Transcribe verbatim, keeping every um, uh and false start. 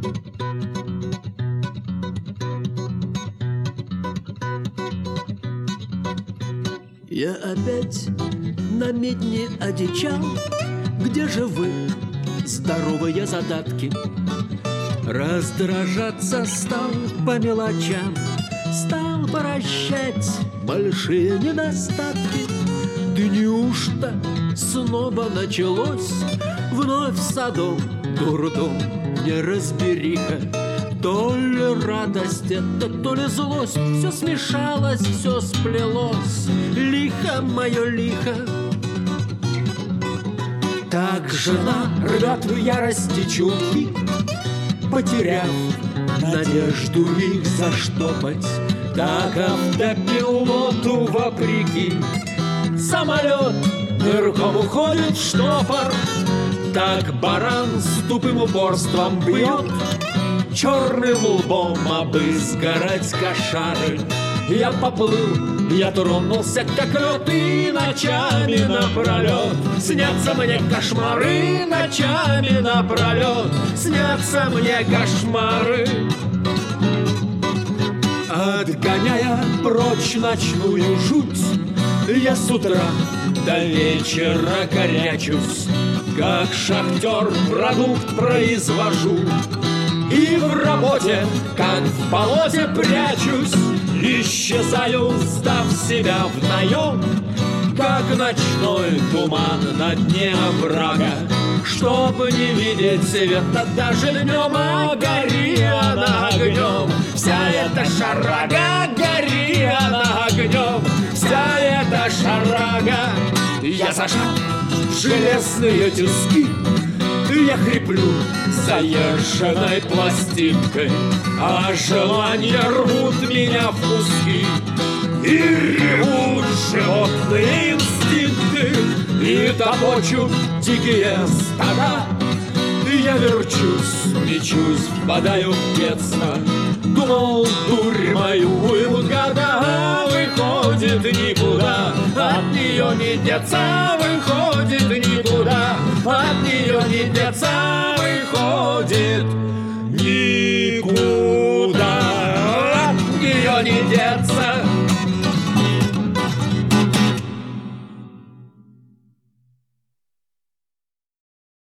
Я опять на медне одичал. Где же вы, здоровые задатки? Раздражаться стал по мелочам, стал прощать большие недостатки. Да неужто снова началось вновь садом дурдом неразбериха? То ли радость это, то ли злость, все смешалось, все сплелось, лихо мое лихо. Так жена рвет в ярости чулки, потеряв надежду их заштопать. Так автопилоту вопреки самолет нырком уходит в штопор. Так баран с тупым упорством бьет черным лбом об изгородь кошары. Я поплыл, я тронулся, как лед, и ночами напролет снятся мне кошмары, ночами напролет снятся мне кошмары. Отгоняя прочь ночную жуть, я с утра до вечера корячусь, как шахтер продукт произвожу. И в работе, как в болоте, прячусь, исчезаю, сдав себя в наем, как ночной туман на дне оврага. Чтобы не видеть света даже днем, а гори она огнем. Вся эта шарага, гори она огнем. Вся эта шарага. Я зажал железные тиски, я хриплю заезженной пластинкой, а желания рвут меня в куски. И ревут животные инстинкты, и топочут дикие стада. Я верчусь, мечусь, впадаю в детство, думал, дурь мою года, а выходит никуда. От нее не деться, выходит никуда. От нее не деться, выходит никуда. От нее не деться.